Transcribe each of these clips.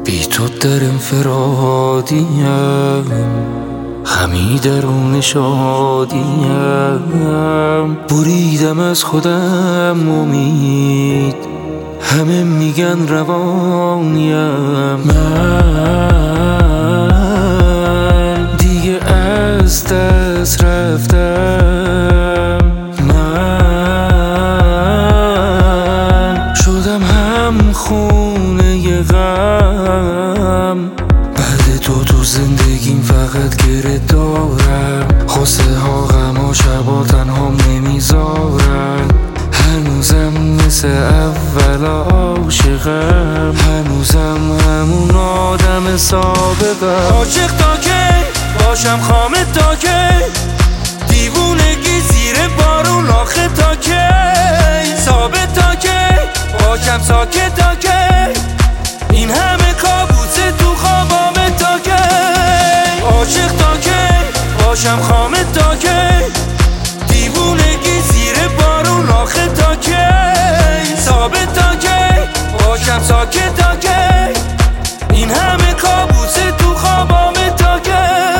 بی تو در انفرادیم، همی درون شادیم. بریدم از خودم امید، همه میگن روانیم. من دیگه از دست رفتم، من شدم هم خونه غم. بعد تو زندگیم فقط گره دارم، خواسته ها غم ها شبا تنها نمیذارن. هنوزم مثل اول عاشقم، هنوزم همون آدم سابقم. عاشق تا کی باشم خامه تا کی، دیوونگی زیر بارون آخه تا کی، ثابت تا کی باشم ساکت تا کی، این همه کابوس تو خوابامه تا کی. عاشق تا کی باشم خامه تا کی، دیوونگی زیر بارون آخه تا کی، ثابت تا کی باشم ساکت تا کی، این همه کابوس تو خوابامه تا کی.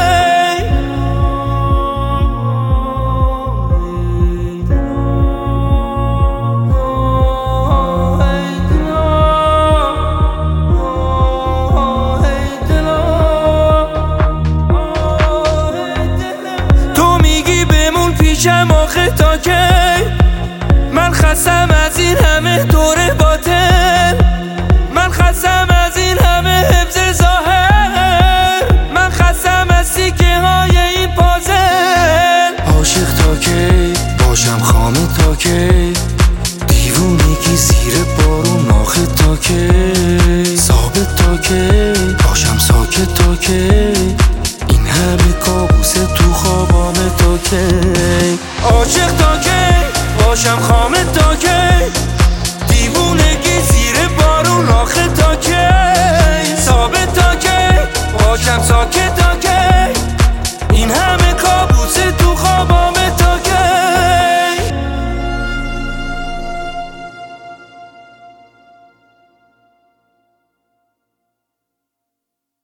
تو میگی بمون پیشم آخه تا کی، من خستم از این همه دور باطن، من خستم از این همه حفظ ظاهر، من خستم از سیکه های این پازل. عاشق تا کی باشم خامه تا کی، دیوونگی زیر بارون آخه تا کی، ثابت تا کی باشم ساکت تا کی، این همه کابوس تو خوابامه تا کی. عاشق تا کی باشم خامه